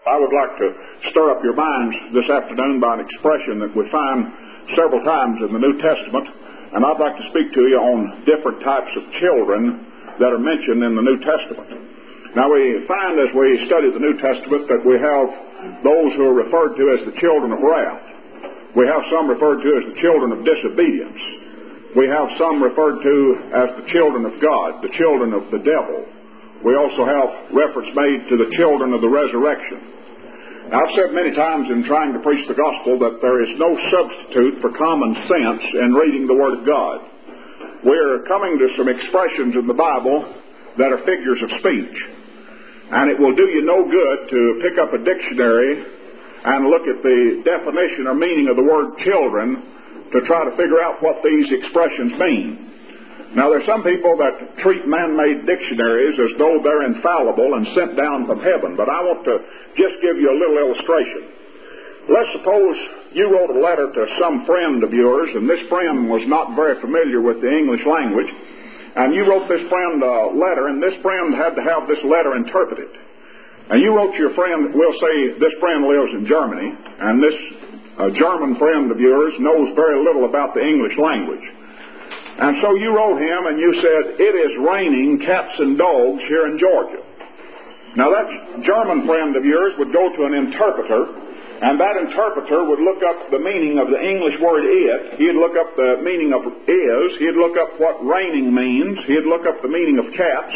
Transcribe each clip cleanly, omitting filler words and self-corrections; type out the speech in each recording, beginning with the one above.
I would like to stir up your minds this afternoon by an expression that we find several times in the New Testament, and I'd like to speak to you on different types of children that are mentioned in the New Testament. Now, we find as we study the New Testament that we have those who are referred to as the children of wrath. We have some referred to as the children of disobedience. We have some referred to as the children of God, the children of the devil. We also have reference made to the children of the resurrection. Now, I've said many times in trying to preach the gospel that there is no substitute for common sense in reading the Word of God. We're coming to some expressions in the Bible that are figures of speech. And it will do you no good to pick up a dictionary and look at the definition or meaning of the word children to try to figure out what these expressions mean. Now, there's some people that treat man-made dictionaries as though they're infallible and sent down from heaven, but I want to just give you a little illustration. Let's suppose you wrote a letter to some friend of yours, and this friend was not very familiar with the English language, and you wrote this friend a letter, and this friend had to have this letter interpreted. And you wrote to your friend, we'll say this friend lives in Germany, and this German friend of yours knows very little about the English language. And so you wrote him and you said, "It is raining cats and dogs here in Georgia." Now that German friend of yours would go to an interpreter, and that interpreter would look up the meaning of the English word "it." He'd look up the meaning of "is." He'd look up what raining means. He'd look up the meaning of cats.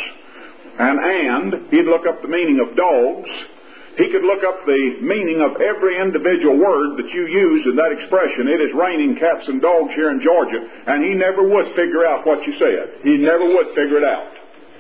And he'd look up the meaning of dogs. He could look up the meaning of every individual word that you use in that expression, "It is raining cats and dogs here in Georgia," and he never would figure out what you said. He never would figure it out.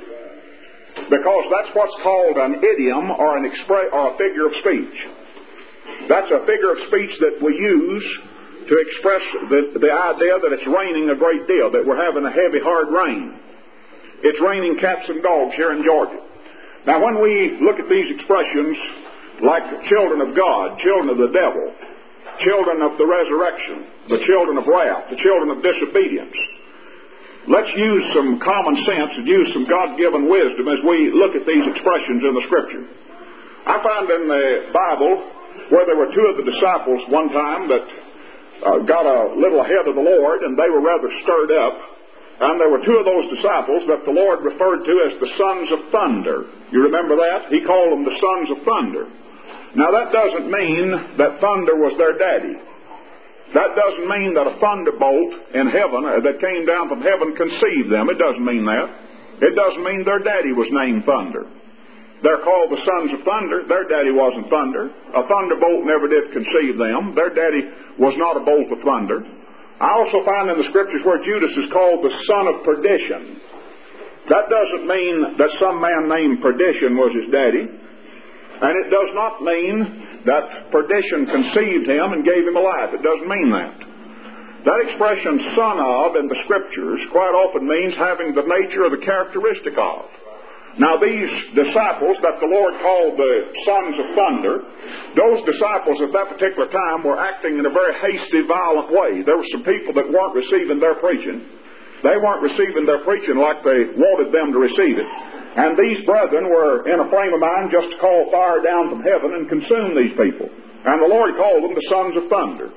Because that's what's called an idiom or a figure of speech. That's a figure of speech that we use to express the idea that it's raining a great deal, that we're having a heavy, hard rain. It's raining cats and dogs here in Georgia. Now, when we look at these expressions, like children of God, children of the devil, children of the resurrection, the children of wrath, the children of disobedience, let's use some common sense and use some God-given wisdom as we look at these expressions in the Scripture. I found in the Bible where there were two of the disciples one time that got a little ahead of the Lord, and they were rather stirred up. And there were two of those disciples that the Lord referred to as the sons of thunder. You remember that? He called them the sons of thunder. Now, that doesn't mean that thunder was their daddy. That doesn't mean that a thunderbolt in heaven that came down from heaven conceived them. It doesn't mean that. It doesn't mean their daddy was named Thunder. They're called the sons of thunder. Their daddy wasn't thunder. A thunderbolt never did conceive them. Their daddy was not a bolt of thunder. I also find in the Scriptures where Judas is called the son of perdition. That doesn't mean that some man named Perdition was his daddy. And it does not mean that perdition conceived him and gave him a life. It doesn't mean that. That expression, son of, in the Scriptures, quite often means having the nature or the characteristic of. Now, these disciples that the Lord called the sons of thunder, those disciples at that particular time were acting in a very hasty, violent way. There were some people that weren't receiving their preaching. They weren't receiving their preaching like they wanted them to receive it. And these brethren were in a frame of mind just to call fire down from heaven and consume these people. And the Lord called them the sons of thunder.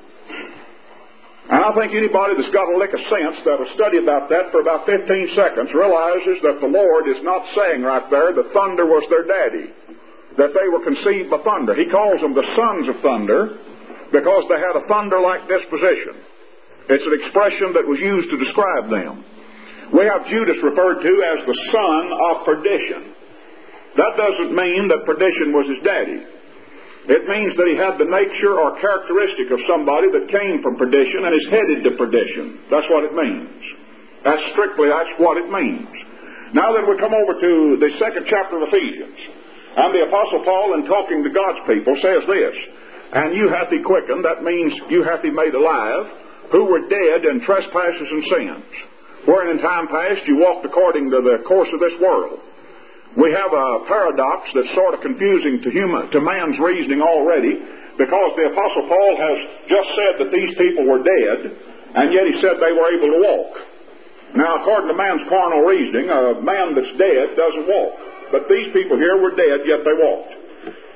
And I think anybody that's got a lick of sense that'll study about that for about 15 seconds realizes that the Lord is not saying right there that thunder was their daddy, that they were conceived by thunder. He calls them the sons of thunder because they had a thunder-like disposition. It's an expression that was used to describe them. We have Judas referred to as the son of perdition. That doesn't mean that perdition was his daddy. It means that he had the nature or characteristic of somebody that came from perdition and is headed to perdition. That's what it means. That's what it means. Now then, we come over to the 2nd chapter of Ephesians. And the Apostle Paul, in talking to God's people, says this, "And you hath he quickened," that means you hath he made alive, "who were dead in trespasses and sins, wherein in time past you walked according to the course of this world." We have a paradox that's sort of confusing to man's reasoning already, because the Apostle Paul has just said that these people were dead, and yet he said they were able to walk. Now, according to man's carnal reasoning, a man that's dead doesn't walk. But these people here were dead, yet they walked.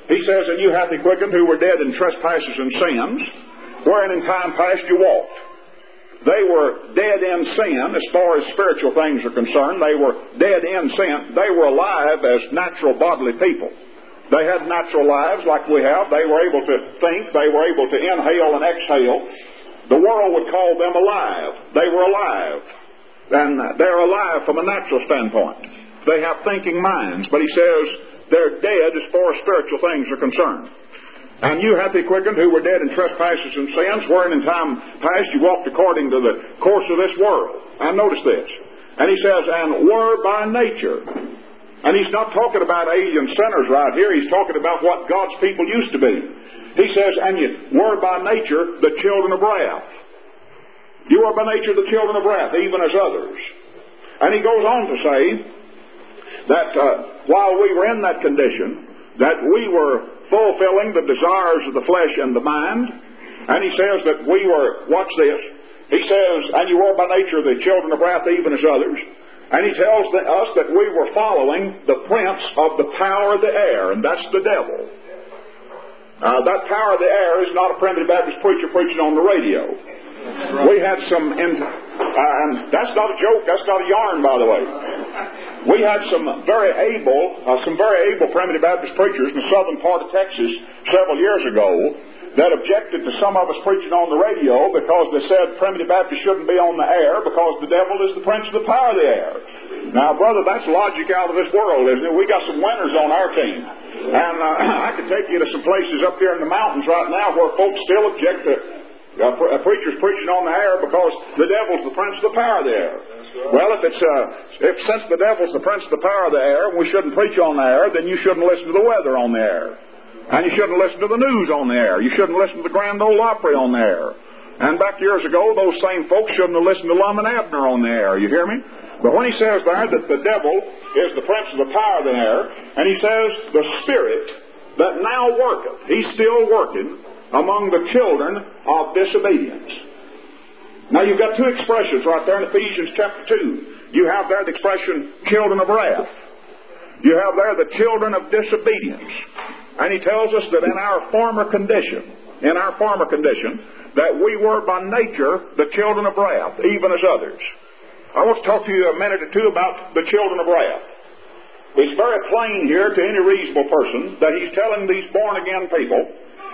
He says, and you hath he quickened who were dead in trespasses and sins, wherein in time past you walked. They were dead in sin as far as spiritual things are concerned. They were dead in sin. They were alive as natural bodily people. They had natural lives like we have. They were able to think. They were able to inhale and exhale. The world would call them alive. They were alive. And they're alive from a natural standpoint. They have thinking minds. But he says they're dead as far as spiritual things are concerned. And you hath he quickened who were dead in trespasses and sins, wherein in time past you walked according to the course of this world. And notice this. And he says, and were by nature. And he's not talking about alien sinners right here. He's talking about what God's people used to be. He says, and you were by nature the children of wrath. You are by nature the children of wrath, even as others. And he goes on to say that while we were in that condition, that we were fulfilling the desires of the flesh and the mind. And he says that we were, watch this, he says, and you were by nature the children of wrath even as others. And he tells us that we were following the prince of the power of the air, and that's the devil. That power of the air is not a primitive Baptist preacher preaching on the radio. We had some, and that's not a joke, that's not a yarn, by the way. We had some very able primitive Baptist preachers in the southern part of Texas several years ago that objected to some of us preaching on the radio because they said primitive Baptists shouldn't be on the air because the devil is the prince of the power of the air. Now, brother, that's logic out of this world, isn't it? We got some winners on our team. And I could take you to some places up here in the mountains right now where folks still object to preachers preaching on the air because the devil's the prince of the power of the air. Well, if since the devil's the prince of the power of the air, and we shouldn't preach on the air, then you shouldn't listen to the weather on the air. And you shouldn't listen to the news on the air. You shouldn't listen to the Grand Ole Opry on the air. And back years ago, those same folks shouldn't have listened to Lum and Abner on the air. You hear me? But when he says there that the devil is the prince of the power of the air, and he says the spirit that now worketh, he's still working among the children of disobedience. Now you've got two expressions right there in Ephesians chapter 2. You have there the expression children of wrath. You have there the children of disobedience. And he tells us that in our former condition, that we were by nature the children of wrath, even as others. I want to talk to you a minute or two about the children of wrath. It's very plain here to any reasonable person that he's telling these born-again people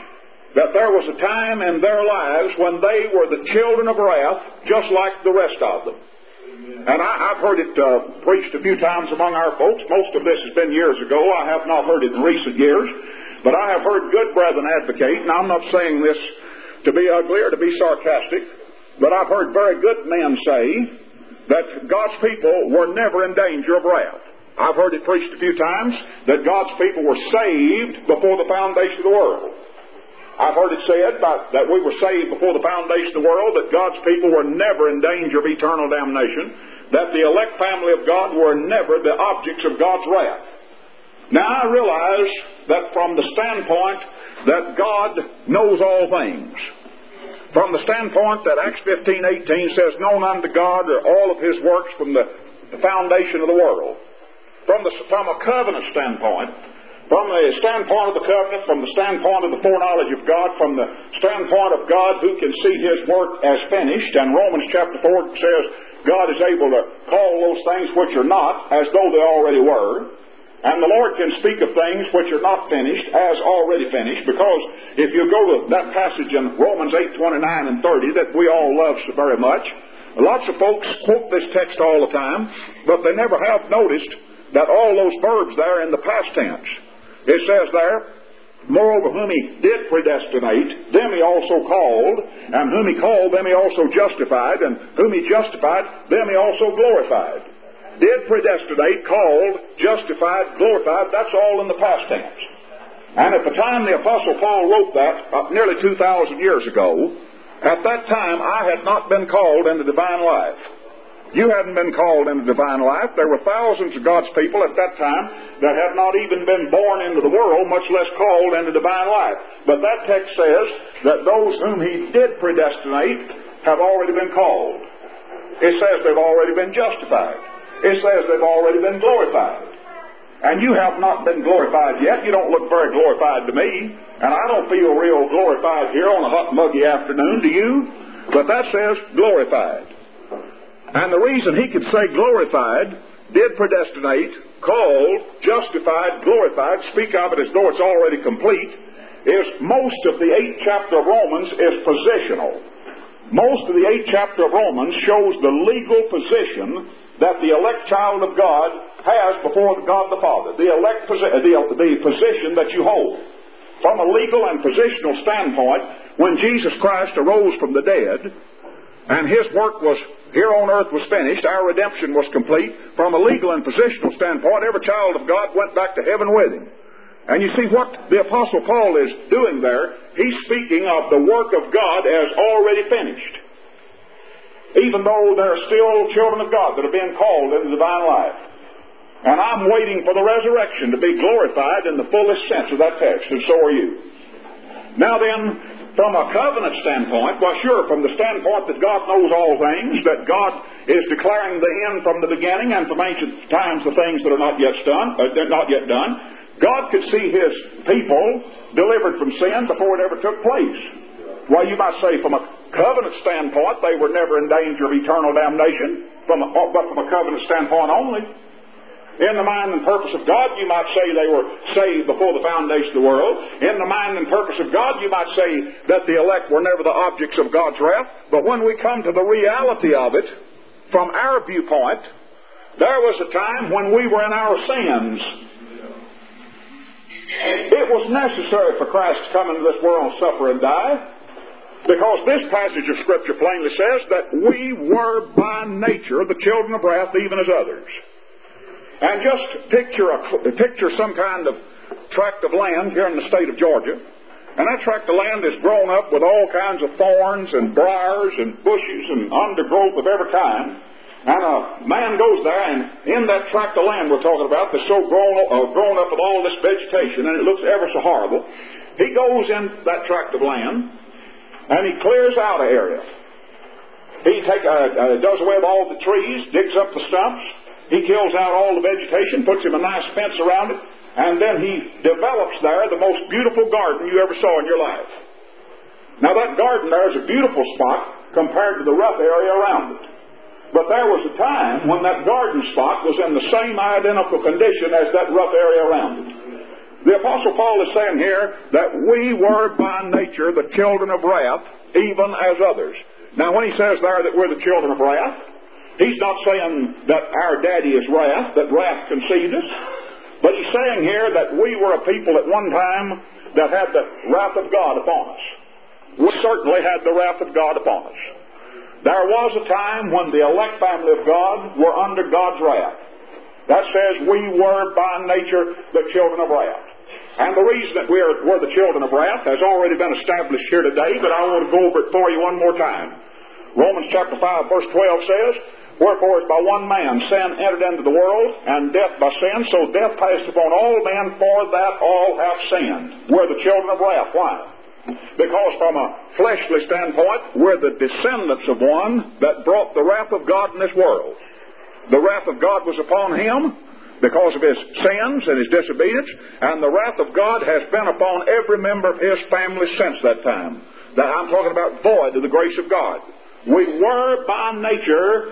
that there was a time in their lives when they were the children of wrath, just like the rest of them. And I've heard it preached a few times among our folks. Most of this has been years ago. I have not heard it in recent years. But I have heard good brethren advocate, and I'm not saying this to be ugly or to be sarcastic, but I've heard very good men say that God's people were never in danger of wrath. I've heard it preached a few times that God's people were saved before the foundation of the world. I've heard it said that we were saved before the foundation of the world, that God's people were never in danger of eternal damnation, that the elect family of God were never the objects of God's wrath. Now I realize that from the standpoint that God knows all things, from the standpoint that Acts 15:18 says, known unto God are all of His works from the foundation of the world. From a covenant standpoint, from the standpoint of the covenant, from the standpoint of the foreknowledge of God, from the standpoint of God who can see His work as finished, and Romans chapter 4 says God is able to call those things which are not as though they already were. And the Lord can speak of things which are not finished as already finished, because if you go to that passage in Romans 8:29 and 30 that we all love so very much, lots of folks quote this text all the time, but they never have noticed that all those verbs there in the past tense. It says there, moreover, whom He did predestinate, them He also called, and whom He called, them He also justified, and whom He justified, them He also glorified. Did predestinate, called, justified, glorified, that's all in the past tense. And at the time the Apostle Paul wrote that, nearly 2,000 years ago, at that time I had not been called into divine life. You hadn't been called into divine life. There were thousands of God's people at that time that had not even been born into the world, much less called into divine life. But that text says that those whom He did predestinate have already been called. It says they've already been justified. It says they've already been glorified. and you have not been glorified yet. You don't look very glorified to me, and I don't feel real glorified here on a hot, muggy afternoon, do you? But that says glorified. And the reason he could say glorified, did predestinate, called, justified, glorified, speak of it as though it's already complete, is most of the 8th chapter of Romans is positional. Most of the 8th chapter of Romans shows the legal position that the elect child of God has before God the Father. The position that you hold. From a legal and positional standpoint, when Jesus Christ arose from the dead, and His work was here on earth was finished, our redemption was complete, from a legal and positional standpoint, every child of God went back to heaven with Him. And you see what the Apostle Paul is doing there? He's speaking of the work of God as already finished. Even though there are still children of God that are being called into divine life. And I'm waiting for the resurrection to be glorified in the fullest sense of that text, and so are you. Now then, from a covenant standpoint, well, sure, from the standpoint that God knows all things, that God is declaring the end from the beginning, and from ancient times the things that are not yet done, God could see His people delivered from sin before it ever took place. Well, you might say from a covenant standpoint, they were never in danger of eternal damnation, but from a covenant standpoint only. In the mind and purpose of God, you might say they were saved before the foundation of the world. In the mind and purpose of God, you might say that the elect were never the objects of God's wrath. But when we come to the reality of it, from our viewpoint, there was a time when we were in our sins. It was necessary for Christ to come into this world and suffer and die. Because this passage of Scripture plainly says that we were by nature the children of wrath even as others. And just picture some kind of tract of land here in the state of Georgia. And that tract of land is grown up with all kinds of thorns and briars and bushes and undergrowth of every kind. And a man goes there, and in that tract of land we're talking about, that's so grown up with all this vegetation, and it looks ever so horrible. He goes in that tract of land, and he clears out an area. He does away with all the trees, digs up the stumps, he kills out all the vegetation, puts him a nice fence around it, and then he develops there the most beautiful garden you ever saw in your life. Now that garden there is a beautiful spot compared to the rough area around it. But there was a time when that garden spot was in the same identical condition as that rough area around it. The Apostle Paul is saying here that we were by nature the children of wrath, even as others. Now when he says there that we're the children of wrath, he's not saying that our daddy is wrath, that wrath conceived us. But he's saying here that we were a people at one time that had the wrath of God upon us. We certainly had the wrath of God upon us. There was a time when the elect family of God were under God's wrath. That says we were by nature the children of wrath. And the reason that we're the children of wrath has already been established here today, but I want to go over it for you one more time. Romans chapter 5 verse 12 says, wherefore as by one man sin entered into the world, and death by sin, so death passed upon all men, for that all have sinned. We're the children of wrath. Why? Because from a fleshly standpoint, we're the descendants of one that brought the wrath of God in this world. The wrath of God was upon him because of his sins and his disobedience, and the wrath of God has been upon every member of his family since that time. That I'm talking about void of the grace of God. We were by nature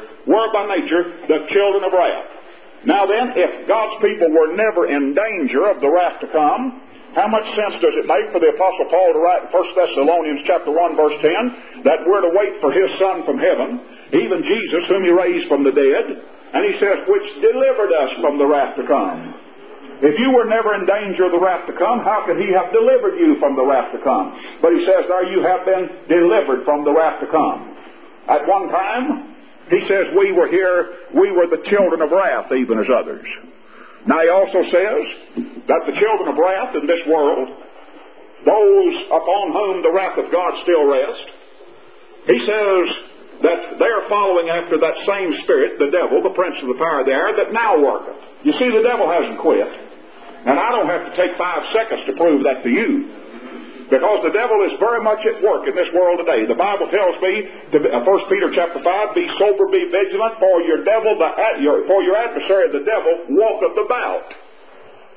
the children of wrath. Now then, if God's people were never in danger of the wrath to come, how much sense does it make for the Apostle Paul to write in 1 Thessalonians chapter 1 verse 10 that we're to wait for His Son from heaven, even Jesus whom He raised from the dead, and he says, which delivered us from the wrath to come. If you were never in danger of the wrath to come, how could He have delivered you from the wrath to come? But he says there, you have been delivered from the wrath to come. At one time, he says we were the children of wrath, even as others. Now he also says that the children of wrath in this world, those upon whom the wrath of God still rests, he says that they are following after that same spirit, the devil, the prince of the power of the air, that now worketh. You see, the devil hasn't quit. And I don't have to take 5 seconds to prove that to you. Because the devil is very much at work in this world today. The Bible tells me, 1 Peter chapter 5, be sober, be vigilant, for your adversary, the devil, walketh about.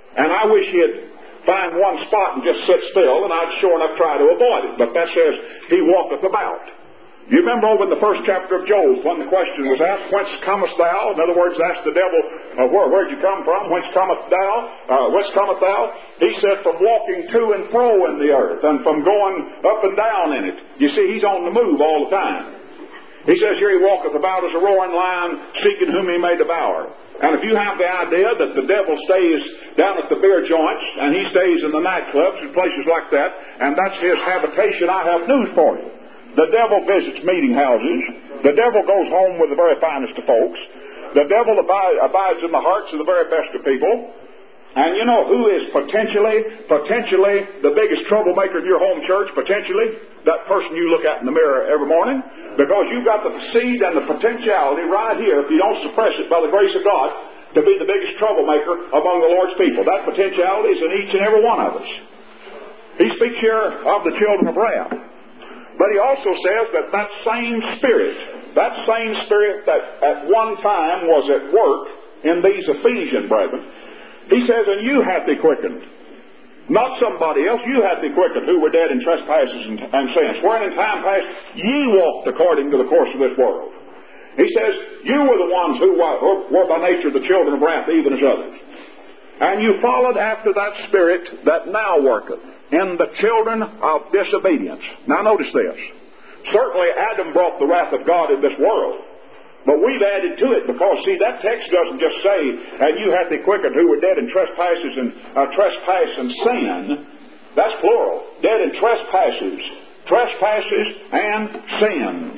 And I wish he'd find one spot and just sit still, and I'd sure enough try to avoid it. But that says, he walketh about. You remember over in the first chapter of Job, when the question was asked, whence comest thou? In other words, asked the devil, where'd you come from? Whence comest thou? He said, from walking to and fro in the earth, and from going up and down in it. You see, he's on the move all the time. He says here, he walketh about as a roaring lion, seeking whom he may devour. And if you have the idea that the devil stays down at the beer joints, and he stays in the nightclubs and places like that, and that's his habitation, I have news for you. The devil visits meeting houses. The devil goes home with the very finest of folks. The devil abides in the hearts of the very best of people. And you know who is potentially the biggest troublemaker in your home church? Potentially that person you look at in the mirror every morning. Because you've got the seed and the potentiality right here, if you don't suppress it by the grace of God, to be the biggest troublemaker among the Lord's people. That potentiality is in each and every one of us. He speaks here of the children of wrath. But he also says that same spirit that at one time was at work in these Ephesian brethren, he says, and you hath he quickened. Not somebody else, you hath he quickened, who were dead in trespasses and sins, wherein in time past ye walked according to the course of this world. He says, you were the ones who were by nature the children of wrath, even as others. And you followed after that spirit that now worketh in the children of disobedience. Now notice this. Certainly Adam brought the wrath of God in this world. But we've added to it because, see, that text doesn't just say, and you hath he quickened who were dead in trespass and sin. That's plural. Dead in trespasses and sins.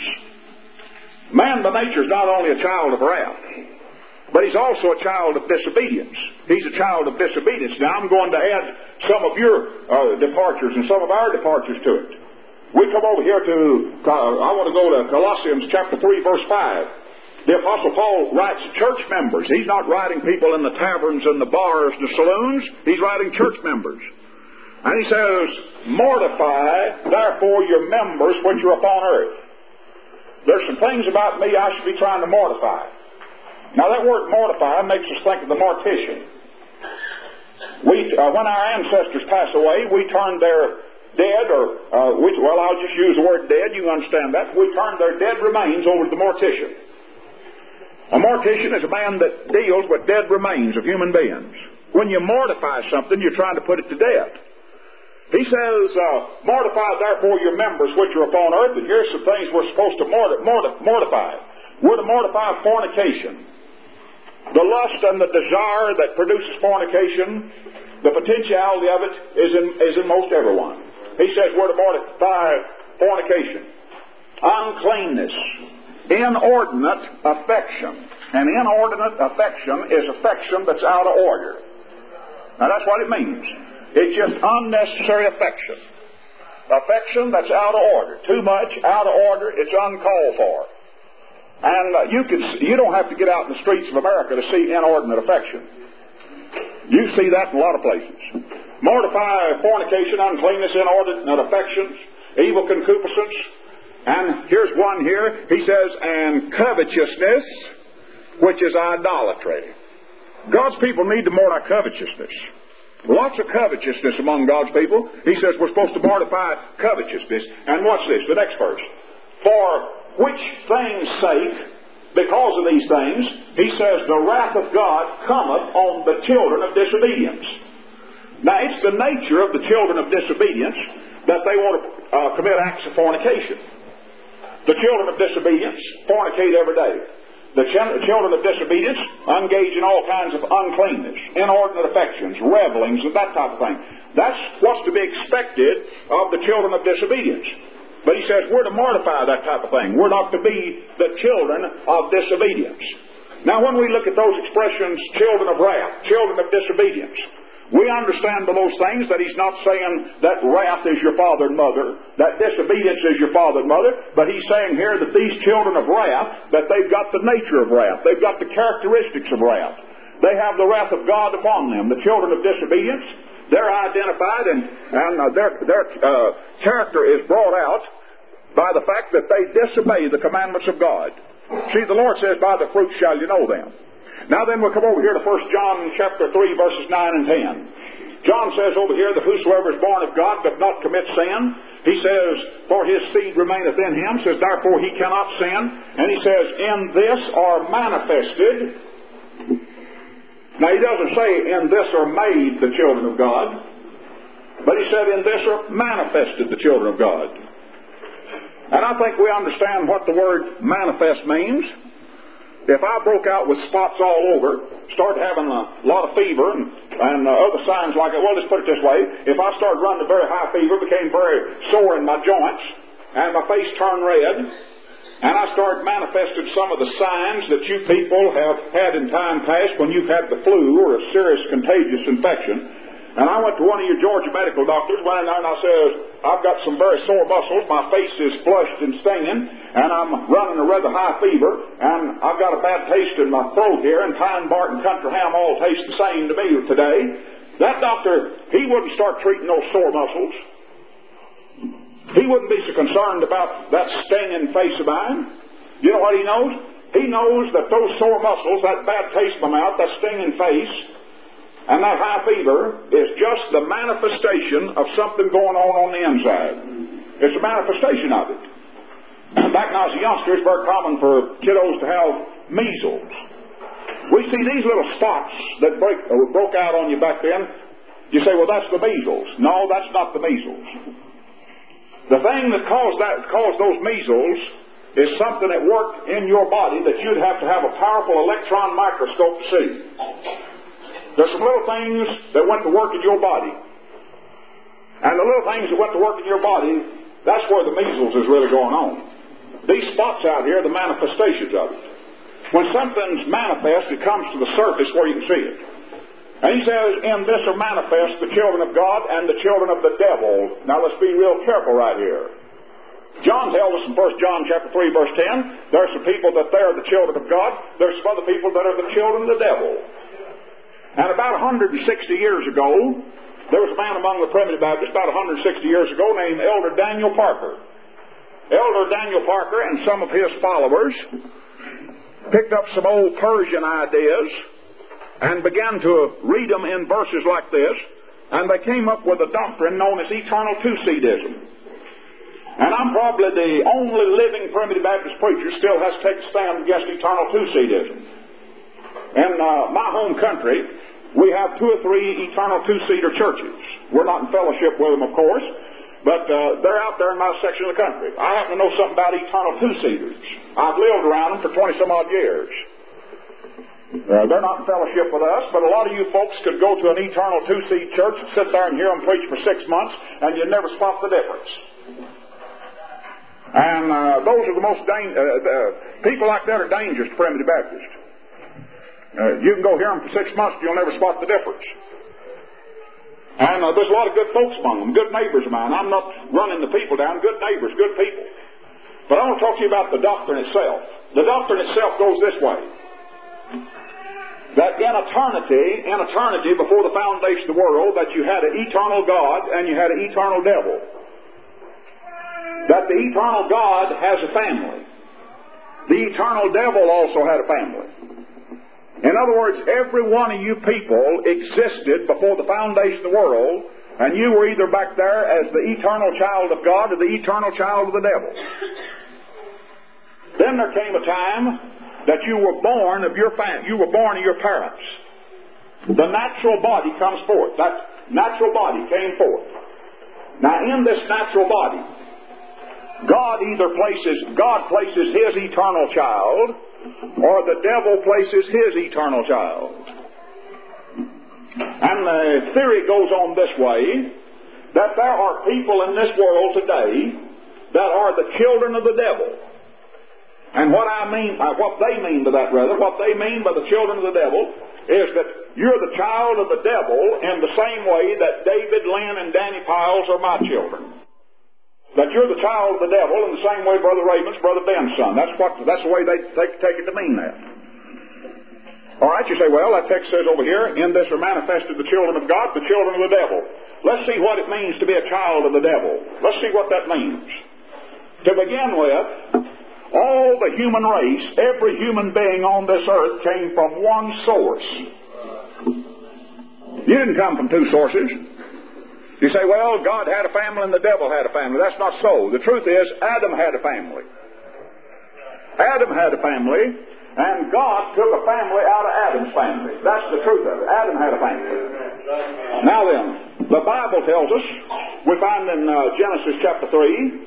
Man by nature is not only a child of wrath, but he's also a child of disobedience. He's a child of disobedience. Now I'm going to add some of your departures and some of our departures to it. We come over here to, I want to go to Colossians chapter 3, verse 5. The Apostle Paul writes church members. He's not writing people in the taverns and the bars, the saloons. He's writing church members. And he says, mortify therefore your members which are upon earth. There's some things about me I should be trying to mortify. Now that word mortify makes us think of the mortician. When our ancestors pass away, we turn their dead, I'll just use the word dead, you understand that. We turn their dead remains over to the mortician. A mortician is a man that deals with dead remains of human beings. When you mortify something, you're trying to put it to death. He says, mortify therefore your members which are upon earth, and here's some things we're supposed to mortify. We're to mortify fornication. The lust and the desire that produces fornication, the potentiality of it is in most everyone. He says we're to mortify fornication. Uncleanness. Inordinate affection. And inordinate affection is affection that's out of order. Now that's what it means. It's just unnecessary affection. Affection that's out of order. Too much, out of order, it's uncalled for. And you don't have to get out in the streets of America to see inordinate affection. You see that in a lot of places. Mortify fornication, uncleanness, inordinate affections, evil concupiscence. And here's one here. He says, and covetousness, which is idolatry. God's people need to mortify covetousness. Lots of covetousness among God's people. He says we're supposed to mortify covetousness. And watch this, the next verse. For which things' sake, because of these things, he says, the wrath of God cometh on the children of disobedience. Now, it's the nature of the children of disobedience that they want to commit acts of fornication. The children of disobedience fornicate every day. The children of disobedience engage in all kinds of uncleanness, inordinate affections, revelings, and that type of thing. That's what's to be expected of the children of disobedience. But he says we're to mortify that type of thing. We're not to be the children of disobedience. Now when we look at those expressions, children of wrath, children of disobedience, we understand by those things that he's not saying that wrath is your father and mother, that disobedience is your father and mother, but he's saying here that these children of wrath, that they've got the nature of wrath, they've got the characteristics of wrath. They have the wrath of God upon them. The children of disobedience, they're identified and their character is brought out by the fact that they disobey the commandments of God. See, the Lord says, by the fruit shall you know them. Now then, we'll come over here to 1 John chapter 3, verses 9 and 10. John says over here that whosoever is born of God doth not commit sin. He says, for his seed remaineth in him, says, therefore he cannot sin. And he says, in this are manifested. Now he doesn't say, in this are made the children of God. But he said, in this are manifested the children of God. And I think we understand what the word manifest means. If I broke out with spots all over, started having a lot of fever and other signs like it, well, let's put it this way. If I started running a very high fever, became very sore in my joints, and my face turned red, and I started manifesting some of the signs that you people have had in time past when you've had the flu or a serious contagious infection. And I went to one of your Georgia medical doctors, went in there and I said, I've got some very sore muscles, my face is flushed and stinging, and I'm running a rather high fever, and I've got a bad taste in my throat here, and pine bark and country ham all taste the same to me today. That doctor, he wouldn't start treating those sore muscles. He wouldn't be so concerned about that stinging face of mine. You know what he knows? He knows that those sore muscles, that bad taste in my mouth, that stinging face, and that high fever is just the manifestation of something going on the inside. It's a manifestation of it. And back when I was a youngster, it's very common for kiddos to have measles. We see these little spots that broke out on you back then. You say, well, that's the measles. No, that's not the measles. The thing that caused those measles is something that worked in your body that you'd have to have a powerful electron microscope to see. There's some little things that went to work in your body. And the little things that went to work in your body, that's where the measles is really going on. These spots out here are the manifestations of it. When something's manifest, it comes to the surface where you can see it. And he says, in this are manifest the children of God and the children of the devil. Now let's be real careful right here. John tells us in 1 John chapter 3, verse 10, there's some people that they're the children of God. There's some other people that are the children of the devil. And about 160 years ago, there was a man among the Primitive Baptists about 160 years ago named Elder Daniel Parker. Elder Daniel Parker and some of his followers picked up some old Persian ideas and began to read them in verses like this, and they came up with a doctrine known as eternal two-seedism. And I'm probably the only living Primitive Baptist preacher still has to take a stand against eternal two-seedism. In my home country, we have 2 or 3 eternal two-seeder churches. We're not in fellowship with them, of course, but they're out there in my section of the country. I happen to know something about eternal two-seeders. I've lived around them for 20-some-odd years. They're not in fellowship with us, but a lot of you folks could go to an eternal two-seed church and sit there and hear them preach for 6 months, and you'd never spot the difference. And those are the most people like that are dangerous to Primitive Baptists. You can go hear them for 6 months, you'll never spot the difference. And there's a lot of good folks among them, good neighbors of mine. I'm not running the people down, good neighbors, good people. But I want to talk to you about the doctrine itself. The doctrine itself goes this way. That in eternity before the foundation of the world, that you had an eternal God and you had an eternal devil. That the eternal God has a family. The eternal devil also had a family. In other words, every one of you people existed before the foundation of the world, and you were either back there as the eternal child of God or the eternal child of the devil. Then there came a time that you were born of your parents. The natural body comes forth. That natural body came forth. Now, in this natural body, God places His eternal child, or the devil places his eternal child. And the theory goes on this way, that there are people in this world today that are the children of the devil. And what they mean by the children of the devil is that you're the child of the devil in the same way that David, Lynn, and Danny Piles are my children. That you're the child of the devil in the same way Brother Raymond's Brother Ben's son. That's the way they take it to mean that. All right, you say, well, that text says over here, in this are manifested the children of God, the children of the devil. Let's see what it means to be a child of the devil. Let's see what that means. To begin with, All the human race, every human being on this earth came from one source. You didn't come from two sources. You say, well, God had a family and the devil had a family. That's not so. The truth is, Adam had a family. Adam had a family, and God took a family out of Adam's family. That's the truth of it. Adam had a family. Now then, the Bible tells us, we find in Genesis chapter 3,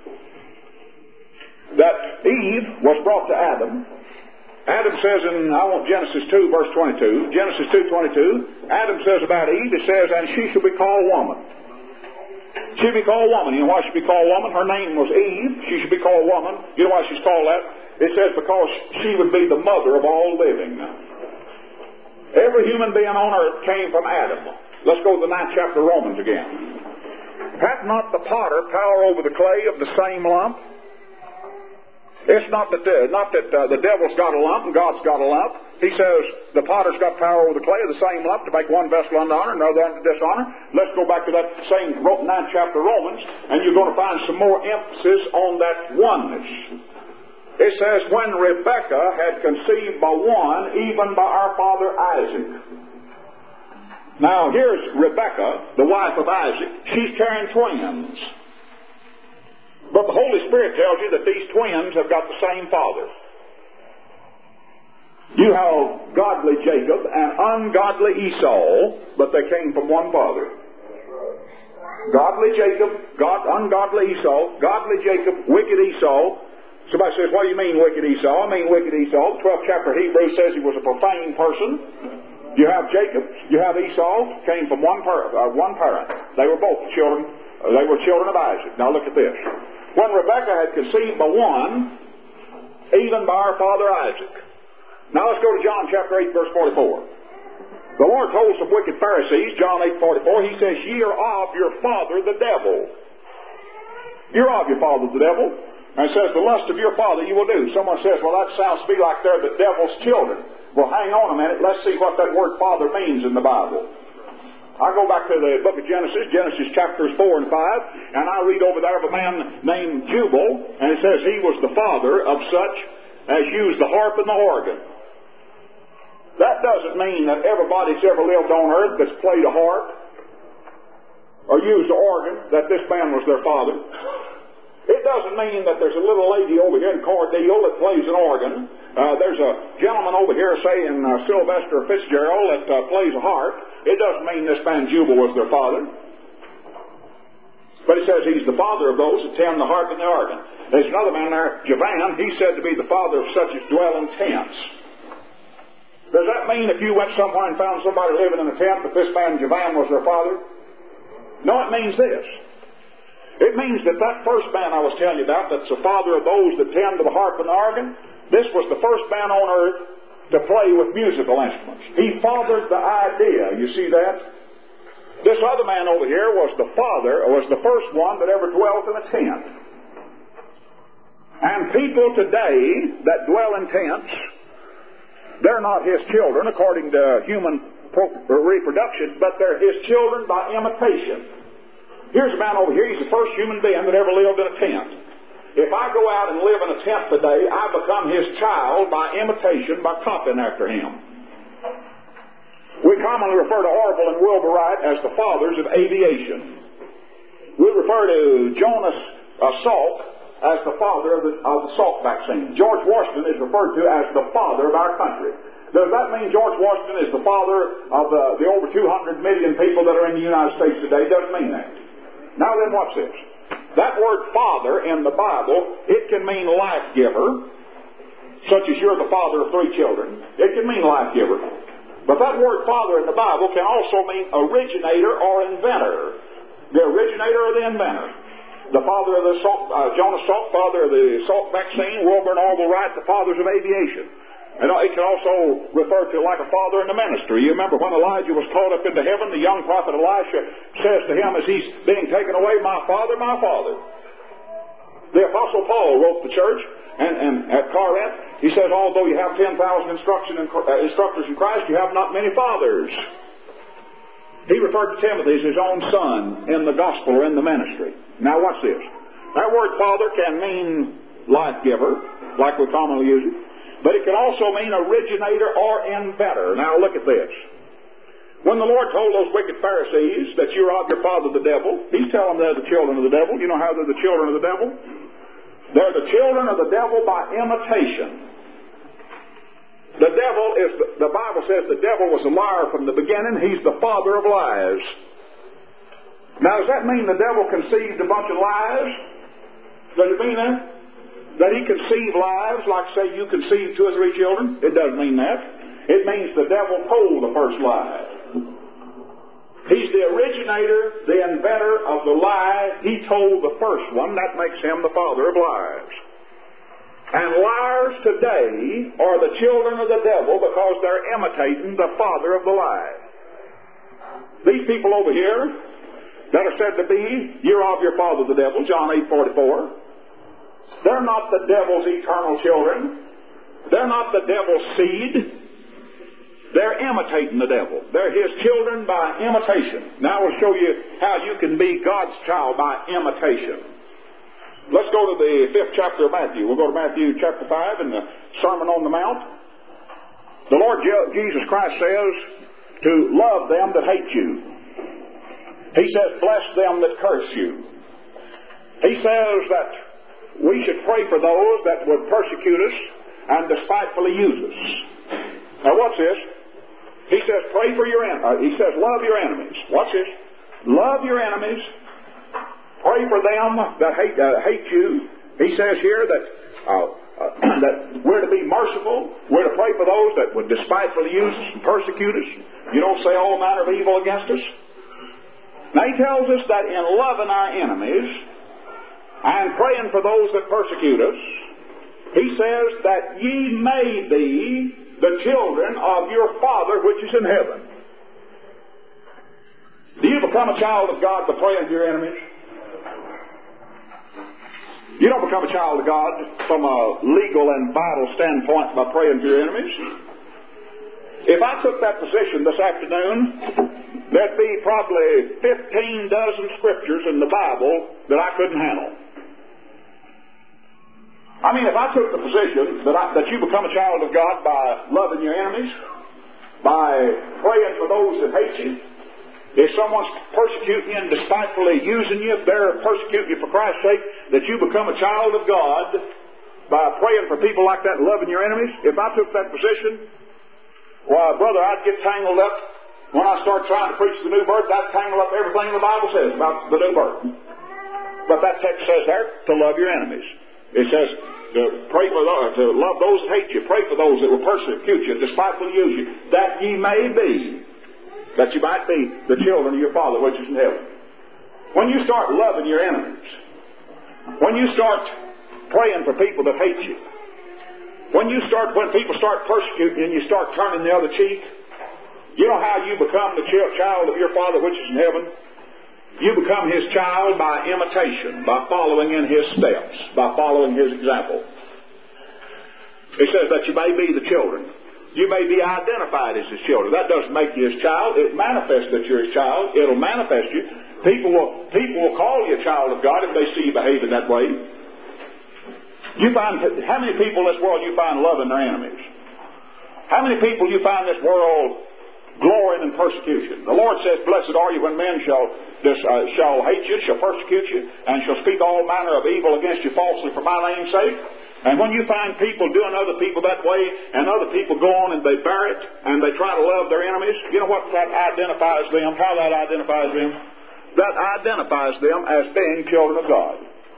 that Eve was brought to Adam. Adam says in, Genesis 2, verse 22, Genesis 2:22, Adam says about Eve, it says, and she shall be called woman. She'll be called woman. You know why she'll be called woman? Her name was Eve. She should be called woman. You know why she's called that? It says because she would be the mother of all living. Every human being on earth came from Adam. Let's go to the 9th chapter of Romans again. Hath not the potter power over the clay of the same lump? It's not that the devil's got a lump and God's got a lump. He says the potter's got power over the clay of the same lump to make one vessel unto honor and another unto dishonor. Let's go back to that same 9th chapter of Romans, and you're going to find some more emphasis on that oneness. It says, when Rebekah had conceived by one, even by our father Isaac. Now here's Rebekah, the wife of Isaac. She's carrying twins. But the Holy Spirit tells you that these twins have got the same father. You have godly Jacob and ungodly Esau, but they came from one father. Godly Jacob, ungodly Esau, godly Jacob, wicked Esau. Somebody says, what do you mean wicked Esau? I mean wicked Esau. The 12th chapter of Hebrews says he was a profane person. You have Jacob, you have Esau, came from one parent. They were both children. They were children of Isaac. Now look at this. When Rebekah had conceived by one, even by our father Isaac. Now let's go to John chapter 8, verse 44. The Lord told some wicked Pharisees, John 8:44, He says, ye are of your father the devil. You're of your father the devil. And it says, the lust of your father you will do. Someone says, well, that sounds to me like they're the devil's children. Well, hang on a minute. Let's see what that word father means in the Bible. I go back to the book of Genesis chapters 4 and 5, and I read over there of a man named Jubal, and it says he was the father of such as used the harp and the organ. That doesn't mean that everybody that's ever lived on earth that's played a harp or used an organ, that this man was their father. It doesn't mean that there's a little lady over here in Cordele that plays an organ. There's a gentleman over here, say in Sylvester Fitzgerald, that plays a harp. It doesn't mean this man Jubal was their father. But it says he's the father of those that tend the harp and the organ. There's another man there, Javan. He's said to be the father of such as dwell in tents. Does that mean if you went somewhere and found somebody living in a tent that this man Javan was their father? No, it means this. It means that first man I was telling you about, that's the father of those that tend to the harp and the organ, this was the first man on earth to play with musical instruments. He fathered the idea. You see that? This other man over here was the first one that ever dwelt in a tent. And people today that dwell in tents, they're not his children according to human reproduction, but they're his children by imitation. Here's a man over here, he's the first human being that ever lived in a tent. If I go out and live in a tent today, I become his child by imitation, by copying after him. We commonly refer to Orville and Wilbur Wright as the fathers of aviation. We refer to Jonas Salk as the father of the Salk vaccine. George Washington is referred to as the father of our country. Does that mean George Washington is the father of the over 200 million people that are in the United States today? It doesn't mean that. Now then, watch this. That word father in the Bible, it can mean life giver, such as you're the father of 3 children. It can mean life giver. But that word father in the Bible can also mean originator or inventor. The originator or the inventor. The father of the Jonas Salk, father of the Salk vaccine, Wilbur and Orville Wright, the fathers of aviation. And it can also refer to like a father in the ministry. You remember when Elijah was caught up into heaven, the young prophet Elisha says to him as he's being taken away, my father, my father. The Apostle Paul wrote the church, and at Corinth, he says, although you have 10,000 instructors in Christ, you have not many fathers. He referred to Timothy as his own son in the gospel or in the ministry. Now watch this. That word father can mean life giver, like we commonly use it. But it can also mean originator or inventor. Now look at this. When the Lord told those wicked Pharisees that you're of your father the devil, He's telling them they're the children of the devil. You know how they're the children of the devil? They're the children of the devil by imitation. The devil is, the Bible says the devil was a liar from the beginning. He's the father of lies. Now does that mean the devil conceived a bunch of lies? Does it mean that? That he conceived lies like, say, you conceived 2 or 3 children? It doesn't mean that. It means the devil told the first lie. He's the originator, the inventor of the lie. He told the first one. That makes him the father of lies. And liars today are the children of the devil because they're imitating the father of the lie. These people over here that are said to be, you're of your father the devil, John 8:44. They're not the devil's eternal children. They're not the devil's seed. They're imitating the devil. They're his children by imitation. Now we'll show you how you can be God's child by imitation. Let's go to the 5th chapter of Matthew. We'll go to Matthew chapter 5 in the Sermon on the Mount. The Lord Jesus Christ says to love them that hate you. He says, bless them that curse you. He says that we should pray for those that would persecute us and despitefully use us. Now watch this. He says, pray for your enemies. He says, love your enemies. Watch this. Love your enemies. Pray for them that hate you. He says here that that we're to be merciful. We're to pray for those that would despitefully use us and persecute us. You don't say all manner of evil against us. Now he tells us that in loving our enemies and praying for those that persecute us, he says that ye may be the children of your Father which is in heaven. Do you become a child of God by praying for your enemies? You don't become a child of God from a legal and vital standpoint by praying for your enemies. If I took that position this afternoon, there'd be probably 15 dozen scriptures in the Bible that I couldn't handle. I mean, if I took the position that you become a child of God by loving your enemies, by praying for those that hate you, if someone's persecuting you and despitefully using you, if they're persecuting you for Christ's sake, that you become a child of God by praying for people like that and loving your enemies, if I took that position, why, brother, I'd get tangled up. When I start trying to preach the new birth, I'd tangle up everything the Bible says about the new birth. But that text says there, to love your enemies. It says to pray for those, to love those that hate you. Pray for those that will persecute you, despitefully use you, that ye may be, that you might be the children of your Father which is in heaven. When you start loving your enemies, when you start praying for people that hate you, when people start persecuting you and you start turning the other cheek, you know how you become the child of your Father which is in heaven? You become His child by imitation, by following in His steps, by following His example. It says that you may be the children. You may be identified as His children. That doesn't make you His child. It manifests that you're His child. It'll manifest you. People will call you a child of God if they see you behaving that way. How many people in this world you find loving their enemies? How many people you find in this world glorying in persecution? The Lord says, blessed are you when men shall hate you, shall persecute you, and shall speak all manner of evil against you falsely for my name's sake. And when you find people doing other people that way, and other people go on and they bear it, and they try to love their enemies, you know what that identifies them? How that identifies them? That identifies them as being children of God.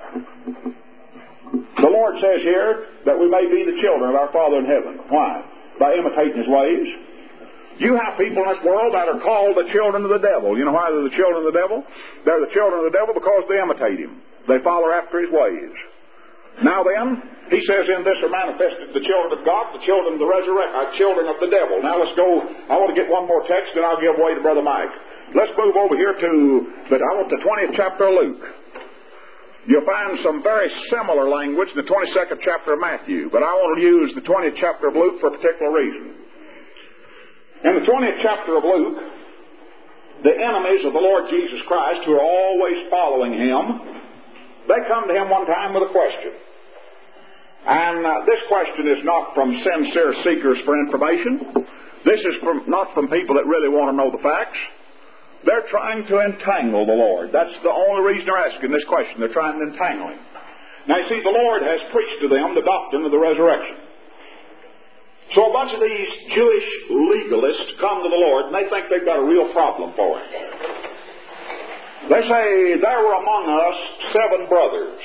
The Lord says here that we may be the children of our Father in heaven. Why? By imitating His ways. You have people in this world that are called the children of the devil. You know why they're the children of the devil? They're the children of the devil because they imitate him. They follow after his ways. Now then, he says in this are manifested the children of God, the children of the children of the devil. Now let's go. I want to get one more text, and I'll give way to Brother Mike. Let's move over here to the 20th chapter of Luke. You'll find some very similar language in the 22nd chapter of Matthew, but I want to use the 20th chapter of Luke for a particular reason. In the 20th chapter of Luke, the enemies of the Lord Jesus Christ, who are always following Him, they come to Him one time with a question. And this question is not from sincere seekers for information. This is not from people that really want to know the facts. They're trying to entangle the Lord. That's the only reason they're asking this question. They're trying to entangle Him. Now, you see, the Lord has preached to them the doctrine of the resurrection. So a bunch of these Jewish legalists come to the Lord, and they think they've got a real problem for Him. They say, there were among us 7 brothers.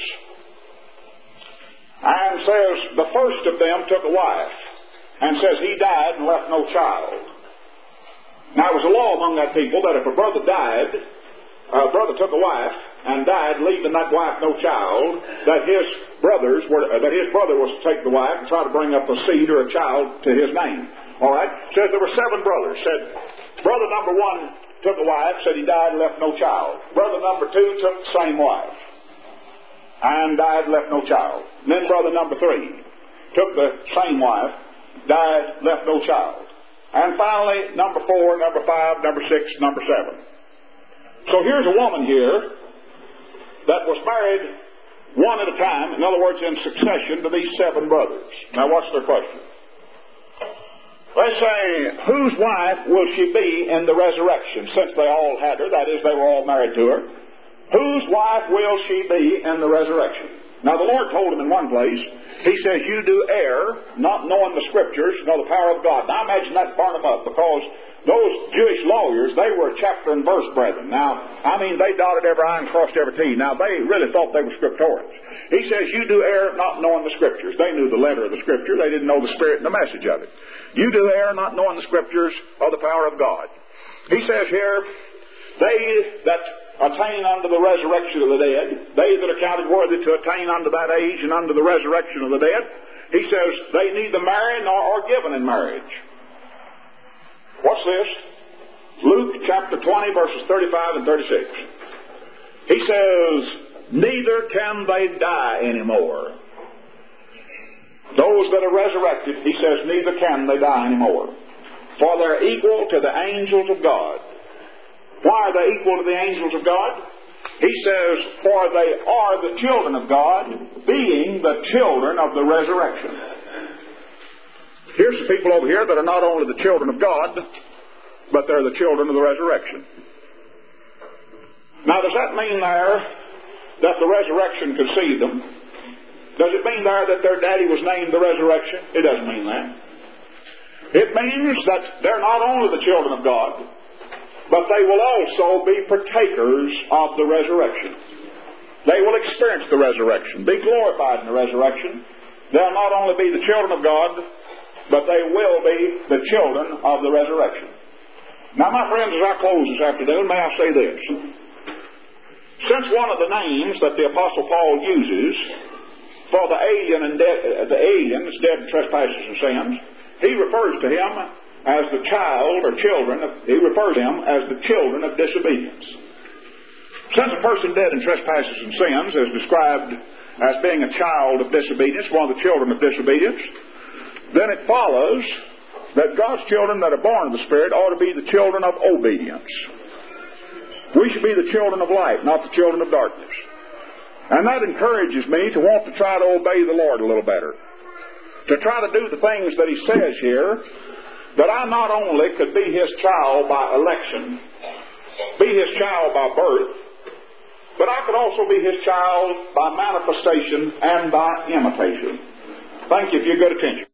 And says, the first of them took a wife. And says, he died and left no child. Now, it was a law among that people that if a brother died, a brother took a wife and died, leaving that wife no child, that his brother was to take the wife and try to bring up a seed or a child to his name. All right? Says there were 7 brothers. Said, brother number 1 took a wife, said he died and left no child. Brother number 2 took the same wife and died and left no child. And then brother number 3 took the same wife, died, left no child. And finally, number 4, number 5, number 6, number 7. So here's a woman here that was married one at a time, in other words, in succession to these 7 brothers. Now what's their question? They say, whose wife will she be in the resurrection? Since they all had her, that is, they were all married to her. Whose wife will she be in the resurrection? Now the Lord told him in one place, He says, you do err, not knowing the Scriptures, nor the power of God. Now imagine that burn them up, because those Jewish lawyers, they were chapter and verse brethren. Now, I mean, they dotted every I and crossed every T. Now, they really thought they were scriptorians. He says, you do err not knowing the Scriptures. They knew the letter of the Scripture. They didn't know the Spirit and the message of it. You do err not knowing the Scriptures or the power of God. He says here, they that attain unto the resurrection of the dead, they that are counted worthy to attain unto that age and unto the resurrection of the dead, he says, they neither marry nor are given in marriage. What's this? Luke chapter 20, verses 35 and 36. He says, neither can they die anymore. Those that are resurrected, he says, neither can they die anymore. For they're equal to the angels of God. Why are they equal to the angels of God? He says, for they are the children of God, being the children of the resurrection. Here's some people over here that are not only the children of God, but they're the children of the resurrection. Now, does that mean there that the resurrection conceived them? Does it mean there that their daddy was named the resurrection? It doesn't mean that. It means that they're not only the children of God, but they will also be partakers of the resurrection. They will experience the resurrection, be glorified in the resurrection. They'll not only be the children of God, but they will be the children of the resurrection. Now, my friends, as I close this afternoon, may I say this. Since one of the names that the Apostle Paul uses for the alien that's dead in trespasses and sins, he refers to him as the child or children, he refers to them as the children of disobedience. Since a person dead in trespasses and sins is described as being a child of disobedience, one of the children of disobedience, then it follows that God's children that are born of the Spirit ought to be the children of obedience. We should be the children of light, not the children of darkness. And that encourages me to want to try to obey the Lord a little better. To try to do the things that He says here, that I not only could be His child by election, be His child by birth, but I could also be His child by manifestation and by imitation. Thank you for your good attention.